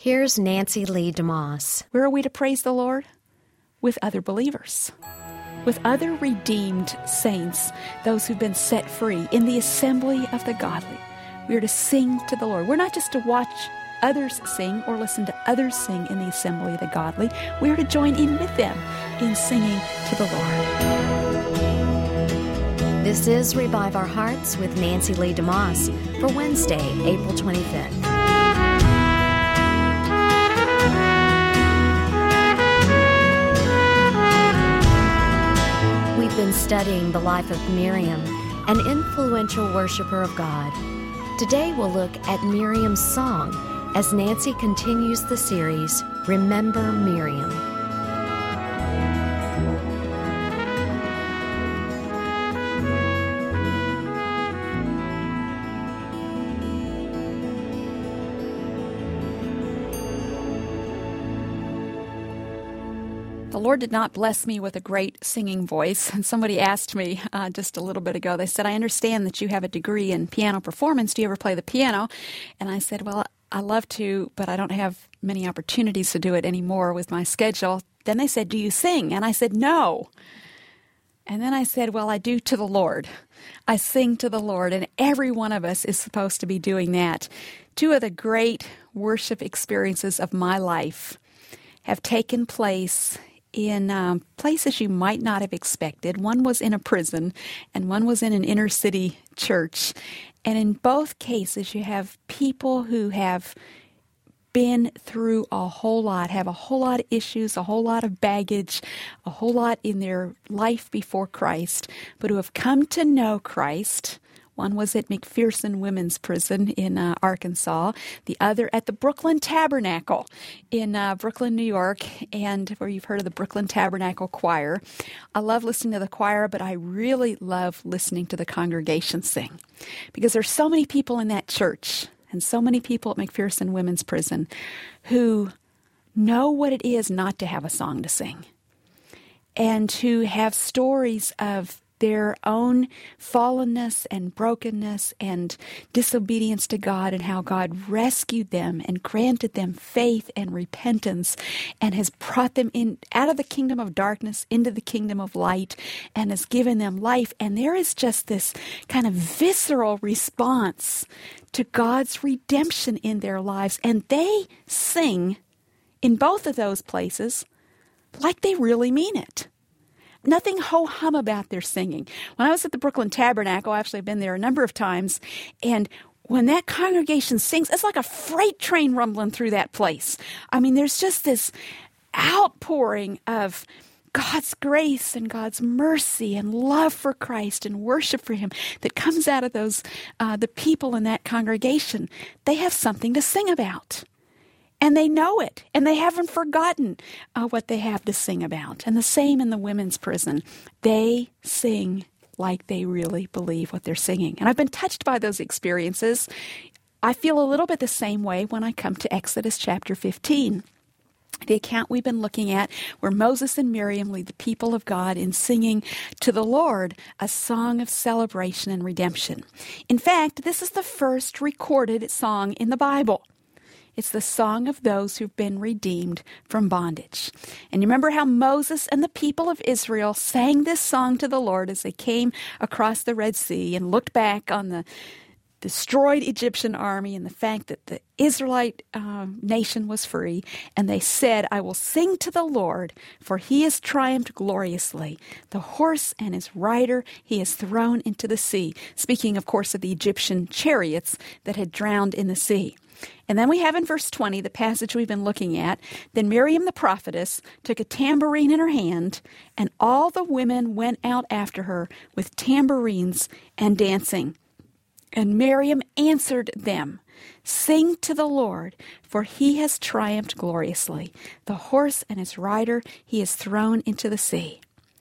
Here's Nancy Lee DeMoss. Where are we to praise the Lord? With other believers, with other redeemed saints, those who've been set free in the assembly of the godly. We are to sing to the Lord. We're not just to watch others sing or listen to others sing in the assembly of the godly. We are to join in with them in singing to the Lord. This is Revive Our Hearts with Nancy Lee DeMoss for Wednesday, April 25th. We've been studying the life of Miriam, an influential worshiper of God. Today we'll look at Miriam's song as Nancy continues the series, Remember Miriam. The Lord did not bless me with a great singing voice. And somebody asked me just a little bit ago, they said, I understand that you have a degree in piano performance. Do you ever play the piano? And I said, well, I love to, but I don't have many opportunities to do it anymore with my schedule. Then they said, do you sing? And I said, no. And then I said, well, I do to the Lord. I sing to the Lord, and every one of us is supposed to be doing that. Two of the great worship experiences of my life have taken place in places you might not have expected. One was in a prison, and one was in an inner city church. And in both cases, you have people who have been through a whole lot, have a whole lot of issues, a whole lot of baggage, a whole lot in their life before Christ, but who have come to know Christ. One was at McPherson Women's Prison in Arkansas. The other at the Brooklyn Tabernacle in Brooklyn, New York, and where you've heard of the Brooklyn Tabernacle Choir. I love listening to the choir, but I really love listening to the congregation sing, because there's so many people in that church and so many people at McPherson Women's Prison who know what it is not to have a song to sing, and who have stories of their own fallenness and brokenness and disobedience to God, and how God rescued them and granted them faith and repentance and has brought them in out of the kingdom of darkness into the kingdom of light and has given them life. And there is just this kind of visceral response to God's redemption in their lives. And they sing in both of those places like they really mean it. Nothing ho-hum about their singing. When I was at the Brooklyn Tabernacle, I actually have been there a number of times, and when that congregation sings, it's like a freight train rumbling through that place. I mean, there's just this outpouring of God's grace and God's mercy and love for Christ and worship for Him that comes out of those, the people in that congregation. They have something to sing about. And they know it, and they haven't forgotten what they have to sing about. And the same in the women's prison. They sing like they really believe what they're singing. And I've been touched by those experiences. I feel a little bit the same way when I come to Exodus chapter 15. The account we've been looking at where Moses and Miriam lead the people of God in singing to the Lord a song of celebration and redemption. In fact, this is the first recorded song in the Bible. It's the song of those who've been redeemed from bondage. And you remember how Moses and the people of Israel sang this song to the Lord as they came across the Red Sea and looked back on the destroyed Egyptian army and the fact that the Israelite nation was free. And they said, I will sing to the Lord, for He has triumphed gloriously. The horse and his rider He has thrown into the sea. Speaking, of course, of the Egyptian chariots that had drowned in the sea. And then we have in verse 20, the passage we've been looking at, then Miriam the prophetess took a tambourine in her hand, and all the women went out after her with tambourines and dancing. And Miriam answered them, sing to the Lord, for He has triumphed gloriously. The horse and his rider He has thrown into the sea.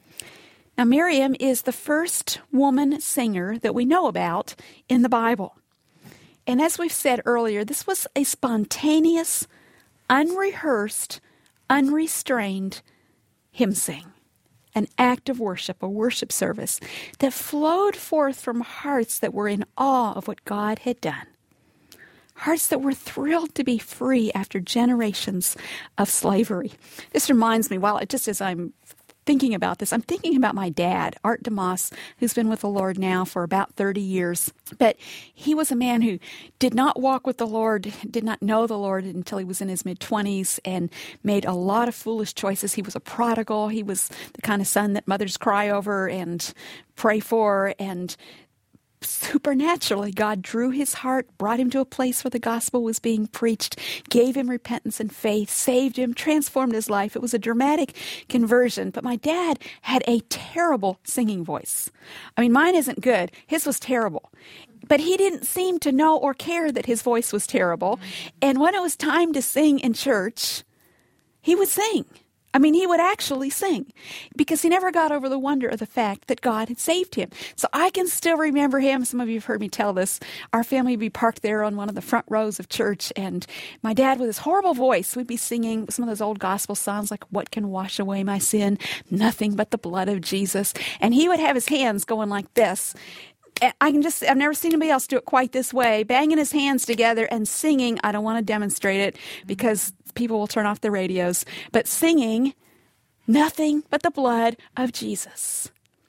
Now Miriam is the first woman singer that we know about in the Bible. And as we've said earlier, this was a spontaneous, unrehearsed, unrestrained hymn sing, an act of worship, a worship service that flowed forth from hearts that were in awe of what God had done. hearts that were thrilled to be free after generations of slavery. This reminds me, just as I'm thinking about this, I'm thinking about my dad, Art DeMoss, who's been with the Lord now for about 30 years. But he was a man who did not walk with the Lord, did not know the Lord until he was in his mid-20s, and made a lot of foolish choices. He was a prodigal. He was the kind of son that mothers cry over and pray for, and supernaturally, God drew his heart, brought him to a place where the gospel was being preached, gave him repentance and faith, saved him, transformed his life. It was a dramatic conversion. But my dad had a terrible singing voice. I mean, mine isn't good. His was terrible. But he didn't seem to know or care that his voice was terrible. And when it was time to sing in church, he would sing. I mean, he would actually sing because he never got over the wonder of the fact that God had saved him. So I can still remember him. Some of you have heard me tell this. Our family would be parked there on one of the front rows of church, and my dad, with his horrible voice, would be singing some of those old gospel songs like, "What can wash away my sin? Nothing but the blood of Jesus." And he would have his hands going like this. I've never seen anybody else do it quite this way, banging his hands together and singing. I don't want to demonstrate it because people will turn off the radios, but singing, "Nothing but the blood of Jesus."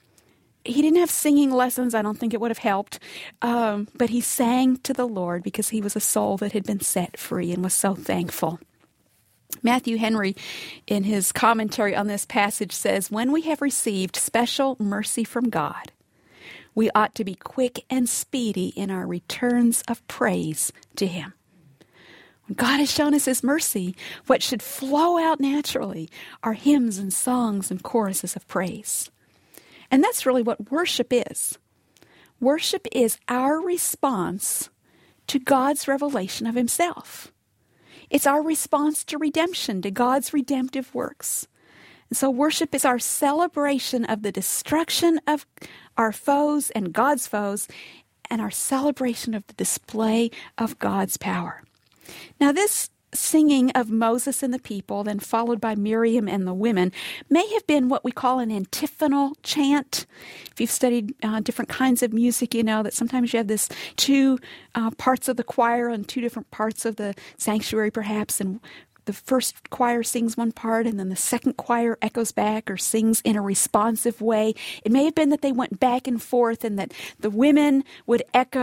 He didn't have singing lessons. I don't think it would have helped. But he sang to the Lord because he was a soul that had been set free and was so thankful. Matthew Henry, in his commentary on this passage, says, "When we have received special mercy from God, we ought to be quick and speedy in our returns of praise to him." When God has shown us his mercy, what should flow out naturally are hymns and songs and choruses of praise. And that's really what worship is. Worship is our response to God's revelation of himself. It's our response to redemption, to God's redemptive works. And so worship is our celebration of the destruction of our foes and God's foes, and our celebration of the display of God's power. Now, this singing of Moses and the people, then followed by Miriam and the women, may have been what we call an antiphonal chant. If you've studied different kinds of music, you know that sometimes you have this two parts of the choir on two different parts of the sanctuary, perhaps, and the first choir sings one part, and then the second choir echoes back or sings in a responsive way. It may have been that they went back and forth, and that the women would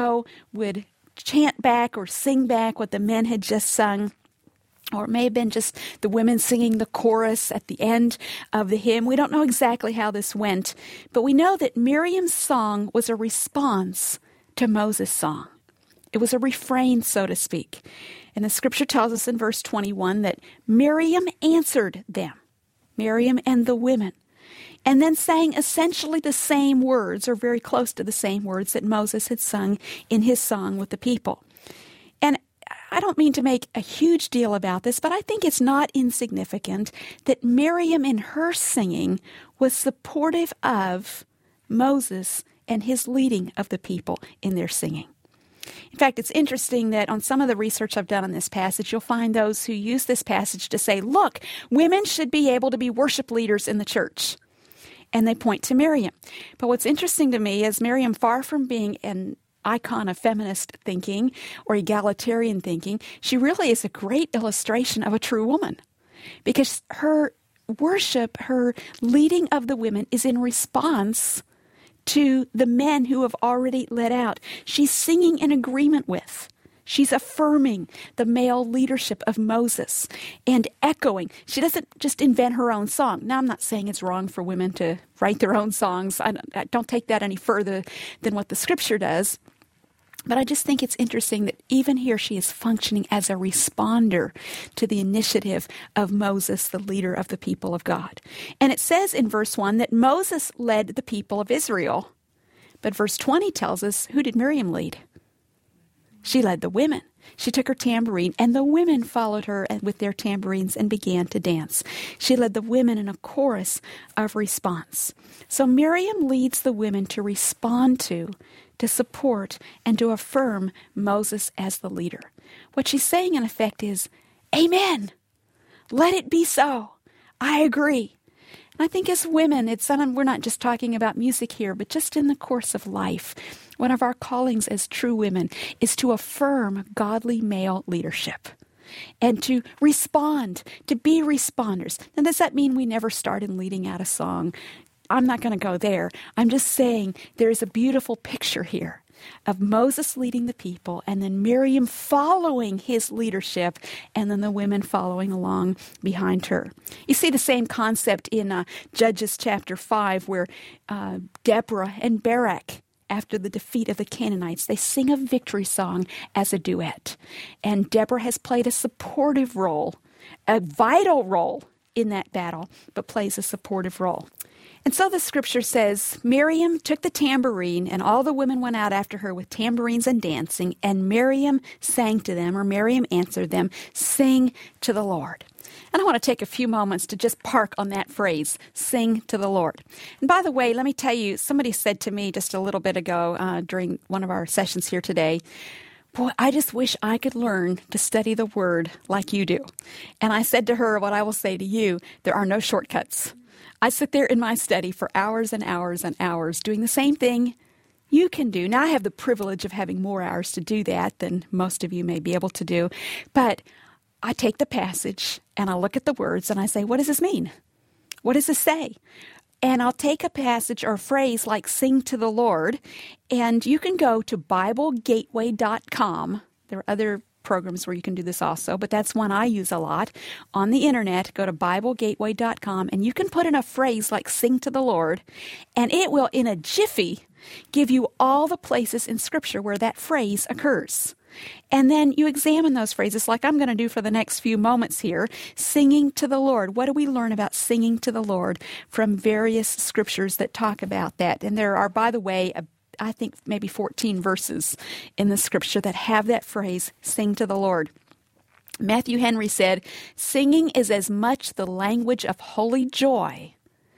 chant back or sing back what the men had just sung. Or it may have been just the women singing the chorus at the end of the hymn. We don't know exactly how this went, but we know that Miriam's song was a response to Moses' song. It was a refrain, so to speak. And the scripture tells us in verse 21 that Miriam answered them, Miriam and the women, and then sang essentially the same words, or very close to the same words that Moses had sung in his song with the people. And I don't mean to make a huge deal about this, but I think it's not insignificant that Miriam in her singing was supportive of Moses and his leading of the people in their singing. In fact, it's interesting that on some of the research I've done on this passage, you'll find those who use this passage to say, look, women should be able to be worship leaders in the church. And they point to Miriam. But what's interesting to me is Miriam, far from being an icon of feminist thinking or egalitarian thinking, she really is a great illustration of a true woman. Because her worship, her leading of the women is in response to the men who have already led out. She's singing in agreement with. She's affirming the male leadership of Moses and echoing. She doesn't just invent her own song. Now, I'm not saying it's wrong for women to write their own songs. I don't take that any further than what the scripture does. But I just think it's interesting that even here she is functioning as a responder to the initiative of Moses, the leader of the people of God. And it says in verse 1 that Moses led the people of Israel. But verse 20 tells us, who did Miriam lead? She led the women. She took her tambourine, and the women followed her with their tambourines and began to dance. She led the women in a chorus of response. So Miriam leads the women to respond to support, and to affirm Moses as the leader. What she's saying, in effect, is, Amen. Let it be so. I agree. And I think as women, we're not just talking about music here, but just in the course of life, one of our callings as true women is to affirm godly male leadership and to respond, to be responders. Now, does that mean we never start in leading out a song? I'm not going to go there. I'm just saying there is a beautiful picture here of Moses leading the people and then Miriam following his leadership and then the women following along behind her. You see the same concept in Judges chapter 5 where Deborah and Barak, after the defeat of the Canaanites, they sing a victory song as a duet. And Deborah has played a supportive role, a vital role in that battle, but plays a supportive role. And so the scripture says, Miriam took the tambourine, and all the women went out after her with tambourines and dancing, and Miriam sang to them, or Miriam answered them, sing to the Lord. And I want to take a few moments to just park on that phrase, sing to the Lord. And by the way, let me tell you, somebody said to me just a little bit ago during one of our sessions here today, boy, I just wish I could learn to study the Word like you do. And I said to her, what I will say to you, there are no shortcuts. I sit there in my study for hours and hours and hours doing the same thing you can do. Now, I have the privilege of having more hours to do that than most of you may be able to do. But I take the passage and I look at the words and I say, what does this mean? What does this say? And I'll take a passage or a phrase like sing to the Lord, and you can go to BibleGateway.com. There are other programs where you can do this also, but that's one I use a lot. On the internet, go to BibleGateway.com, and you can put in a phrase like sing to the Lord, and it will, in a jiffy, give you all the places in Scripture where that phrase occurs. And then you examine those phrases like I'm going to do for the next few moments here, singing to the Lord. What do we learn about singing to the Lord from various Scriptures that talk about that? And there are, by the way, I think maybe 14 verses in the Scripture that have that phrase, sing to the Lord. Matthew Henry said, singing is as much the language of holy joy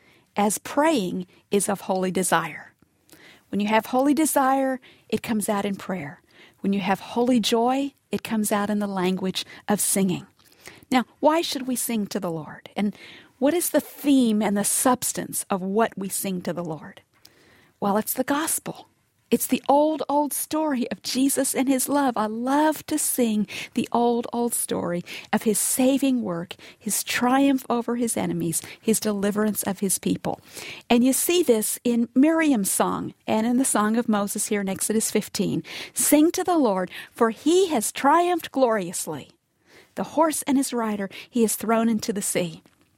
as praying is of holy desire. When you have holy desire, it comes out in prayer. When you have holy joy, it comes out in the language of singing. Now, why should we sing to the Lord? And what is the theme and the substance of what we sing to the Lord? Well, it's the gospel. It's the old story of Jesus and his love. I love to sing the old story of his saving work, his triumph over his enemies, his deliverance of his people. And you see this in Miriam's song and in the song of Moses here in Exodus 15. Sing to the Lord, for he has triumphed gloriously. The horse and his rider he has thrown into the sea.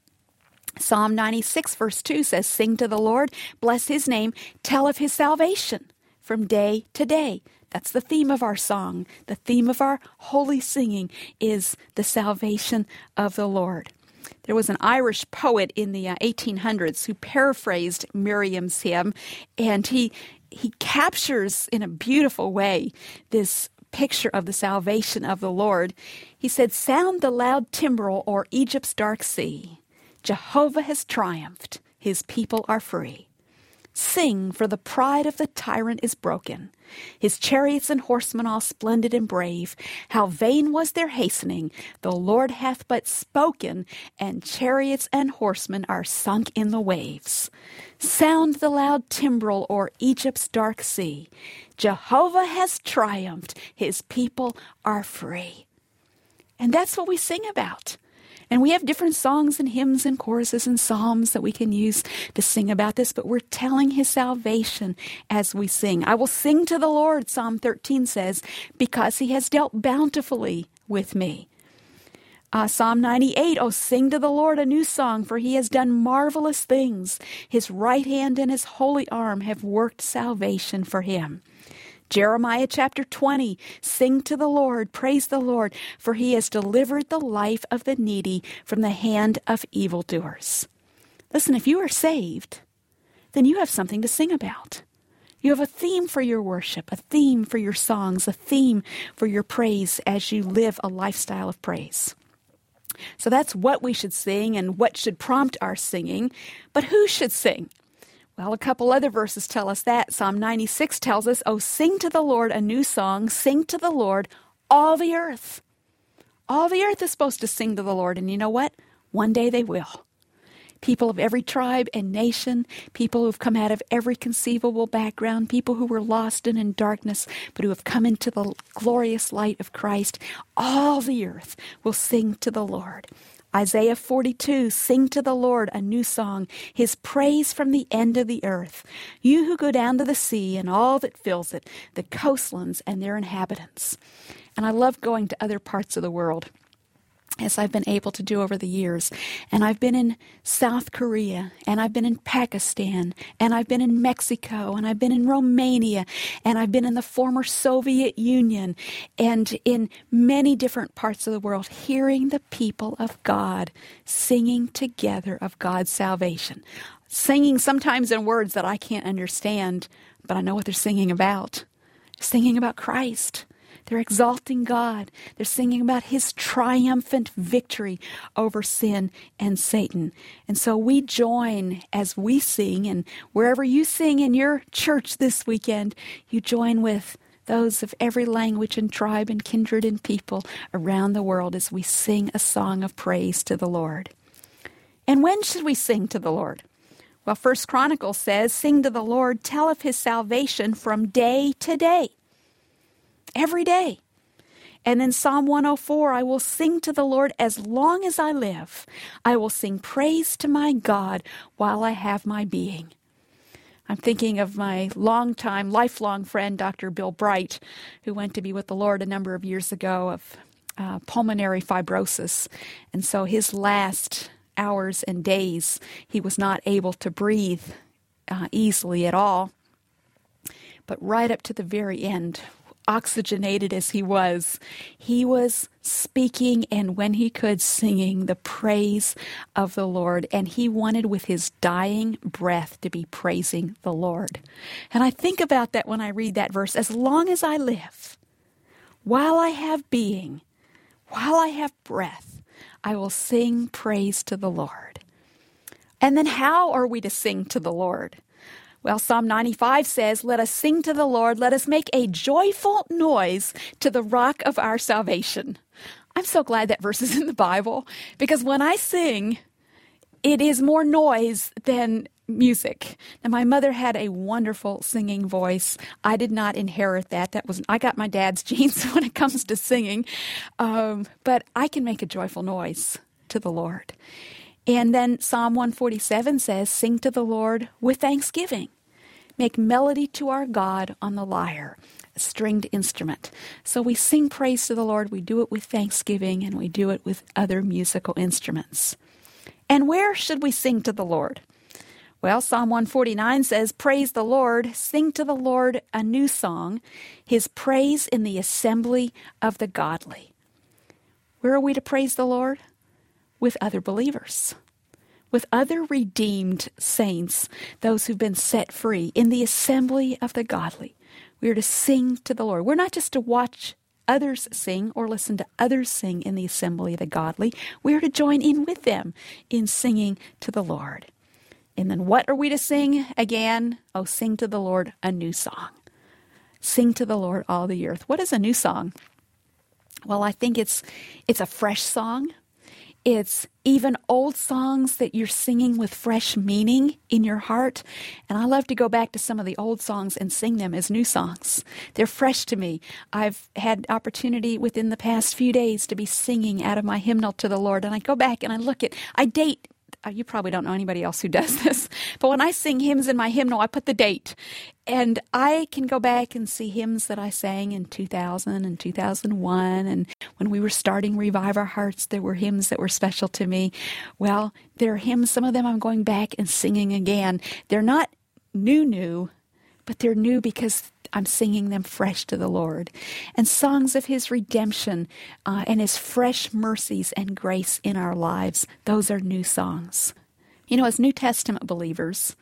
Psalm 96 verse 2 says, sing to the Lord, bless his name, tell of his salvation from day to day. That's the theme of our song. The theme of our holy singing is the salvation of the Lord. There was an Irish poet in the 1800s who paraphrased Miriam's hymn, and he captures in a beautiful way this picture of the salvation of the Lord. He said, sound the loud timbrel o'er Egypt's dark sea. Jehovah has triumphed. His people are free. Sing, for the pride of the tyrant is broken. His chariots and horsemen all splendid and brave. How vain was their hastening. The Lord hath but spoken, and chariots and horsemen are sunk in the waves. Sound the loud timbrel o'er Egypt's dark sea. Jehovah has triumphed. His people are free. And that's what we sing about. And we have different songs and hymns and choruses and psalms that we can use to sing about this, but we're telling his salvation as we sing. I will sing to the Lord, Psalm 13 says, because he has dealt bountifully with me. Psalm 98, oh, sing to the Lord a new song, for he has done marvelous things. His right hand and his holy arm have worked salvation for him. Jeremiah chapter 20, sing to the Lord, praise the Lord, for he has delivered the life of the needy from the hand of evildoers. Listen, if you are saved, then you have something to sing about. You have a theme for your worship, a theme for your songs, a theme for your praise as you live a lifestyle of praise. So that's what we should sing and what should prompt our singing. But who should sing? Well, a couple other verses tell us that. Psalm 96 tells us, oh, sing to the Lord a new song, sing to the Lord, all the earth. All the earth is supposed to sing to the Lord, and you know what? One day they will. people of every tribe and nation, people who have come out of every conceivable background, people who were lost and in darkness, but who have come into the glorious light of Christ. All the earth will sing to the Lord. Isaiah 42, sing to the Lord a new song, his praise from the end of the earth. You who go down to the sea and all that fills it, the coastlands and their inhabitants. And I love going to other parts of the world, as I've been able to do over the years. And I've been in South Korea, and I've been in Pakistan, and I've been in Mexico, and I've been in Romania, and I've been in the former Soviet Union, and in many different parts of the world, hearing the people of God singing together of God's salvation. Singing sometimes in words that I can't understand, but I know what they're singing about. Singing about Christ. They're exalting God. They're singing about his triumphant victory over sin and Satan. And so we join as we sing, and wherever you sing in your church this weekend, you join with those of every language and tribe and kindred and people around the world as we sing a song of praise to the Lord. And when should we sing to the Lord? Well, 1 Chronicles says, sing to the Lord, tell of his salvation from day to day. Every day. And then Psalm 104, I will sing to the Lord as long as I live. I will sing praise to my God while I have my being. I'm thinking of my longtime, lifelong friend, Dr. Bill Bright, who went to be with the Lord a number of years ago of pulmonary fibrosis. And so his last hours and days, he was not able to breathe easily at all. But right up to the very end, oxygenated as he was speaking, and when he could, singing the praise of the Lord. And he wanted with his dying breath to be praising the Lord. And I think about that when I read that verse. As long as I live, while I have being, while I have breath, I will sing praise to the Lord. And then how are we to sing to the Lord? Well, Psalm 95 says, let us sing to the Lord. Let us make a joyful noise to the rock of our salvation. I'm so glad that verse is in the Bible, because when I sing, it is more noise than music. Now, my mother had a wonderful singing voice. I did not inherit that. I got my dad's genes when it comes to singing. But I can make a joyful noise to the Lord. And then Psalm 147 says, sing to the Lord with thanksgiving. Make melody to our God on the lyre, a stringed instrument. So we sing praise to the Lord, we do it with thanksgiving, and we do it with other musical instruments. And where should we sing to the Lord? Well, Psalm 149 says, praise the Lord, sing to the Lord a new song, his praise in the assembly of the godly. Where are we to praise the Lord? With other believers, with other redeemed saints, those who've been set free in the assembly of the godly. We are to sing to the Lord. We're not just to watch others sing or listen to others sing in the assembly of the godly. We are to join in with them in singing to the Lord. And then what are we to sing again? Oh, sing to the Lord a new song. Sing to the Lord all the earth. What is a new song? Well, I think it's a fresh song. It's even old songs that you're singing with fresh meaning in your heart. And I love to go back to some of the old songs and sing them as new songs. They're fresh to me. I've had opportunity within the past few days to be singing out of my hymnal to the Lord. And I go back and I date. You probably don't know anybody else who does this, but when I sing hymns in my hymnal, I put the date. And I can go back and see hymns that I sang in 2000 and 2001. And when we were starting Revive Our Hearts, there were hymns that were special to me. Well, there are hymns, some of them I'm going back and singing again. They're not new, but they're new because I'm singing them fresh to the Lord. And songs of his redemption and his fresh mercies and grace in our lives, those are new songs. You know, as New Testament believers,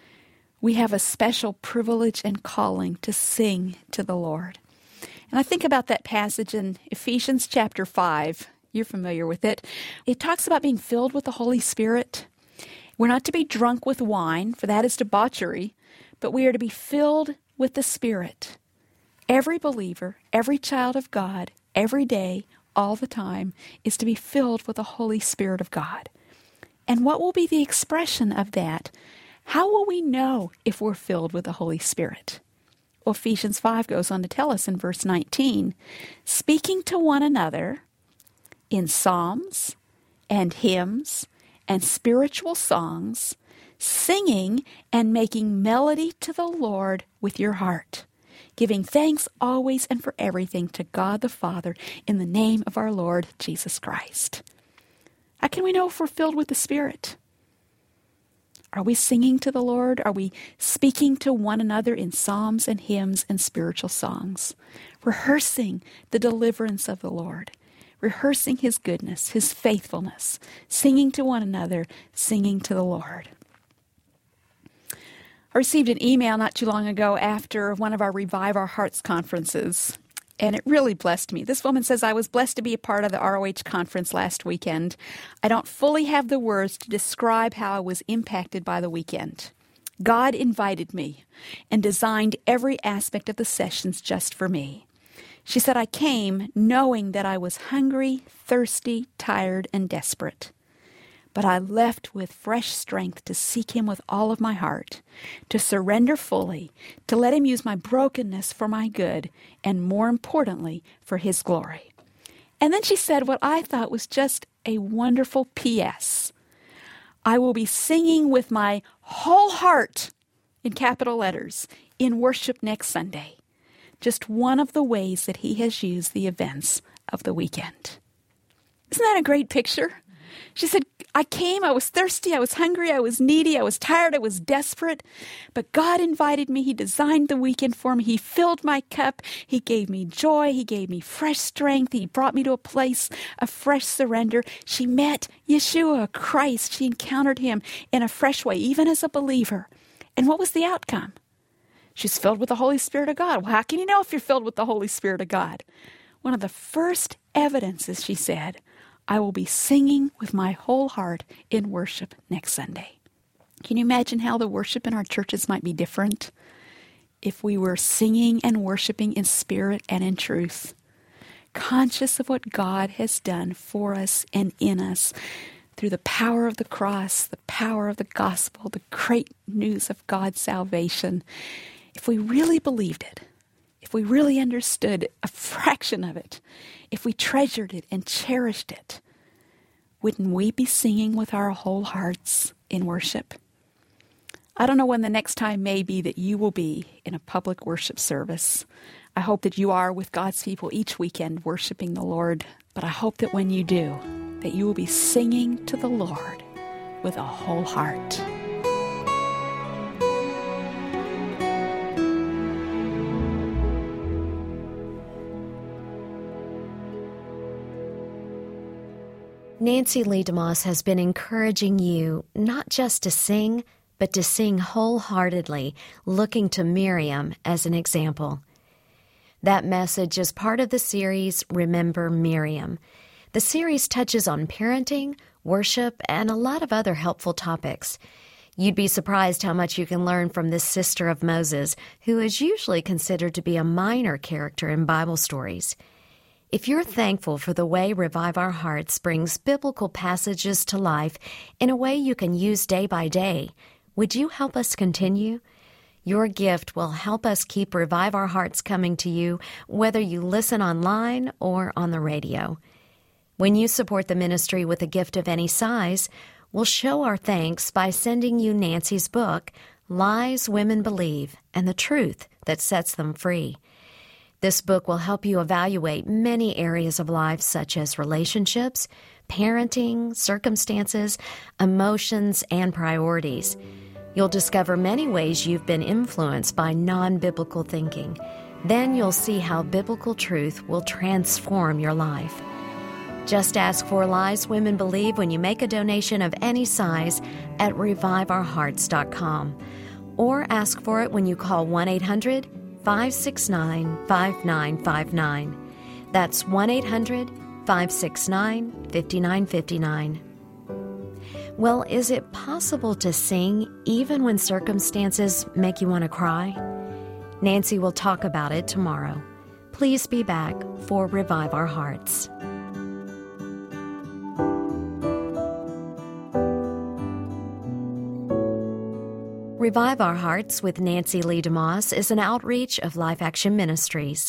we have a special privilege and calling to sing to the Lord. And I think about that passage in Ephesians chapter 5. You're familiar with it. It talks about being filled with the Holy Spirit. We're not to be drunk with wine, for that is debauchery, but we are to be filled with the Spirit. Every believer, every child of God, every day, all the time, is to be filled with the Holy Spirit of God. And what will be the expression of that? How will we know if we're filled with the Holy Spirit? Well, Ephesians 5 goes on to tell us in verse 19, speaking to one another in psalms and hymns and spiritual songs, singing and making melody to the Lord with your heart, giving thanks always and for everything to God the Father in the name of our Lord Jesus Christ. How can we know if we're filled with the Spirit? Are we singing to the Lord? Are we speaking to one another in psalms and hymns and spiritual songs? Rehearsing the deliverance of the Lord, rehearsing His goodness, His faithfulness, singing to one another, singing to the Lord. I received an email not too long ago after one of our Revive Our Hearts conferences, and it really blessed me. This woman says, I was blessed to be a part of the ROH conference last weekend. I don't fully have the words to describe how I was impacted by the weekend. God invited me and designed every aspect of the sessions just for me. She said, I came knowing that I was hungry, thirsty, tired, and desperate. But I left with fresh strength to seek Him with all of my heart, to surrender fully, to let Him use my brokenness for my good, and more importantly, for His glory. And then she said what I thought was just a wonderful P.S. I will be singing with my whole heart, in capital letters, in worship next Sunday. Just one of the ways that He has used the events of the weekend. Isn't that a great picture? She said, I came, I was thirsty, I was hungry, I was needy, I was tired, I was desperate. But God invited me. He designed the weekend for me. He filled my cup. He gave me joy. He gave me fresh strength. He brought me to a place of fresh surrender. She met Yeshua, Christ. She encountered Him in a fresh way, even as a believer. And what was the outcome? She's filled with the Holy Spirit of God. Well, how can you know if you're filled with the Holy Spirit of God? One of the first evidences, she said, I will be singing with my whole heart in worship next Sunday. Can you imagine how the worship in our churches might be different if we were singing and worshiping in spirit and in truth, conscious of what God has done for us and in us through the power of the cross, the power of the gospel, the great news of God's salvation? If we really believed it, if we really understood a fraction of it, if we treasured it and cherished it, wouldn't we be singing with our whole hearts in worship? I don't know when the next time may be that you will be in a public worship service. I hope that you are with God's people each weekend worshiping the Lord. But I hope that when you do, that you will be singing to the Lord with a whole heart. Nancy Lee DeMoss has been encouraging you not just to sing, but to sing wholeheartedly, looking to Miriam as an example. That message is part of the series Remember Miriam. The series touches on parenting, worship, and a lot of other helpful topics. You'd be surprised how much you can learn from this sister of Moses, who is usually considered to be a minor character in Bible stories. If you're thankful for the way Revive Our Hearts brings biblical passages to life in a way you can use day by day, would you help us continue? Your gift will help us keep Revive Our Hearts coming to you, whether you listen online or on the radio. When you support the ministry with a gift of any size, we'll show our thanks by sending you Nancy's book, Lies Women Believe and the Truth That Sets Them Free. This book will help you evaluate many areas of life such as relationships, parenting, circumstances, emotions, and priorities. You'll discover many ways you've been influenced by non-biblical thinking. Then you'll see how biblical truth will transform your life. Just ask for Lies Women Believe when you make a donation of any size at reviveourhearts.com, or ask for it when you call 1-800-569-5959. That's 1-800-569-5959. Well, is it possible to sing even when circumstances make you want to cry? Nancy will talk about it tomorrow. Please be back for Revive Our Hearts. Revive Our Hearts with Nancy Lee DeMoss is an outreach of Life Action Ministries.